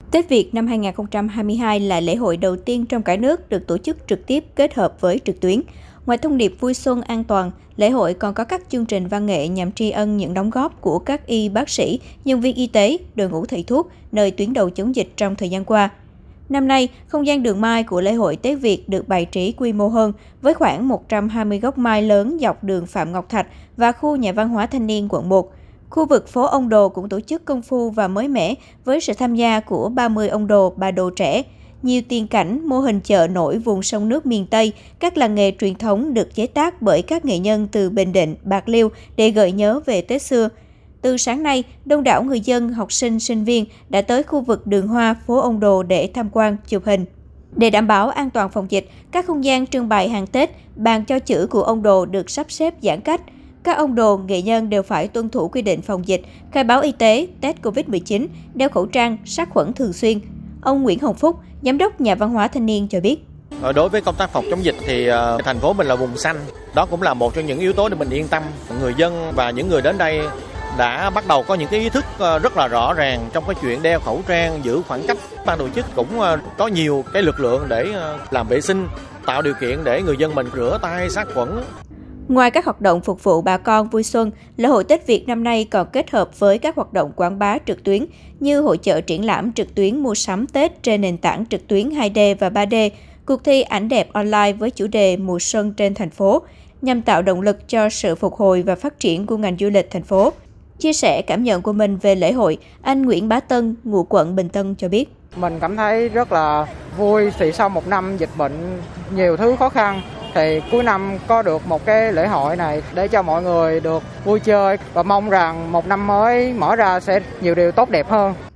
Tết Việt năm 2022 là lễ hội đầu tiên trong cả nước được tổ chức trực tiếp kết hợp với trực tuyến. Ngoài thông điệp vui xuân an toàn, lễ hội còn có các chương trình văn nghệ nhằm tri ân những đóng góp của các y bác sĩ, nhân viên y tế, đội ngũ thầy thuốc nơi tuyến đầu chống dịch trong thời gian qua. Năm nay, không gian đường mai của lễ hội Tết Việt được bày trí quy mô hơn, với khoảng 120 gốc mai lớn dọc đường Phạm Ngọc Thạch và khu nhà văn hóa thanh niên quận 1. Khu vực phố ông Đồ cũng tổ chức công phu và mới mẻ với sự tham gia của 30 ông đồ, bà đồ trẻ. Nhiều tiền cảnh, mô hình chợ nổi vùng sông nước miền Tây, các làng nghề truyền thống được chế tác bởi các nghệ nhân từ Bình Định, Bạc Liêu để gợi nhớ về Tết xưa. Từ sáng nay, đông đảo người dân, học sinh, sinh viên đã tới khu vực đường hoa phố ông Đồ để tham quan, chụp hình. Để đảm bảo an toàn phòng dịch, các không gian trưng bày hàng Tết, bàn cho chữ của ông Đồ được sắp xếp giãn cách. Các ông đồ, nghệ nhân đều phải tuân thủ quy định phòng dịch, khai báo y tế, test COVID-19, đeo khẩu trang, sát khuẩn thường xuyên. Ông Nguyễn Hồng Phúc, Giám đốc Nhà văn hóa thanh niên cho biết. Đối với công tác phòng chống dịch thì thành phố mình là vùng xanh. Đó cũng là một trong những yếu tố để mình yên tâm. Người dân và những người đến đây đã bắt đầu có những cái ý thức rất là rõ ràng trong cái chuyện đeo khẩu trang, giữ khoảng cách. Ban tổ chức cũng có nhiều cái lực lượng để làm vệ sinh, tạo điều kiện để người dân mình rửa tay, sát khuẩn. Ngoài các hoạt động phục vụ bà con vui xuân, lễ hội Tết Việt năm nay còn kết hợp với các hoạt động quảng bá trực tuyến như hội chợ triển lãm trực tuyến mua sắm Tết trên nền tảng trực tuyến 2D và 3D, cuộc thi ảnh đẹp online với chủ đề Mùa xuân trên thành phố, nhằm tạo động lực cho sự phục hồi và phát triển của ngành du lịch thành phố. Chia sẻ cảm nhận của mình về lễ hội, anh Nguyễn Bá Tân, ngụ quận Bình Tân cho biết. Mình cảm thấy rất là vui vì sau một năm dịch bệnh nhiều thứ khó khăn thì cuối năm có được một cái lễ hội này để cho mọi người được vui chơi và mong rằng một năm mới mở ra sẽ nhiều điều tốt đẹp hơn.